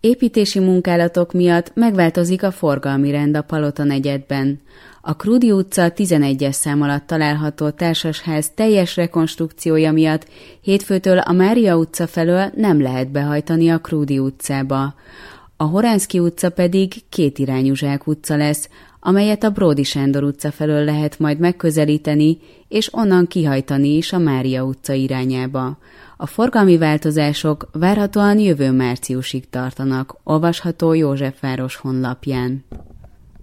Építési munkálatok miatt megváltozik a forgalmi rend a Palota negyedben. A Krúdy utca 11-es szám alatt található társasház teljes rekonstrukciója miatt hétfőtől a Mária utca felől nem lehet behajtani a Krúdy utcába. A Horánszky utca pedig kétirányú zsákutca lesz, amelyet a Bródy Sándor utca felől lehet majd megközelíteni, és onnan kihajtani is a Mária utca irányába. A forgalmi változások várhatóan jövő márciusig tartanak, olvasható Józsefváros honlapján.